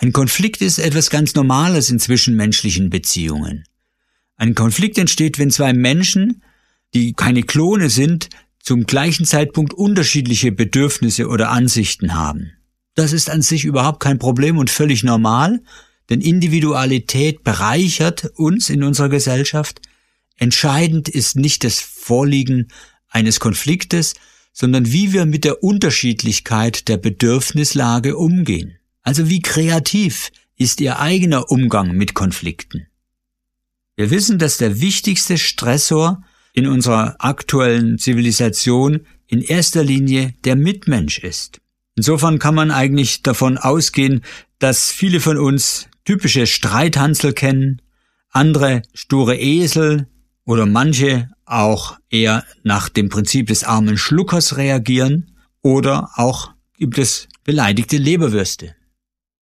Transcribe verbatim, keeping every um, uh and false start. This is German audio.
Ein Konflikt ist etwas ganz Normales in zwischenmenschlichen Beziehungen. Ein Konflikt entsteht, wenn zwei Menschen, die keine Klone sind, zum gleichen Zeitpunkt unterschiedliche Bedürfnisse oder Ansichten haben. Das ist an sich überhaupt kein Problem und völlig normal, denn Individualität bereichert uns in unserer Gesellschaft. Entscheidend ist nicht das Vorliegen eines Konfliktes, sondern wie wir mit der Unterschiedlichkeit der Bedürfnislage umgehen. Also wie kreativ ist Ihr eigener Umgang mit Konflikten? Wir wissen, dass der wichtigste Stressor in unserer aktuellen Zivilisation in erster Linie der Mitmensch ist. Insofern kann man eigentlich davon ausgehen, dass viele von uns typische Streithansel kennen, andere sture Esel oder manche auch eher nach dem Prinzip des armen Schluckers reagieren oder auch gibt es beleidigte Leberwürste.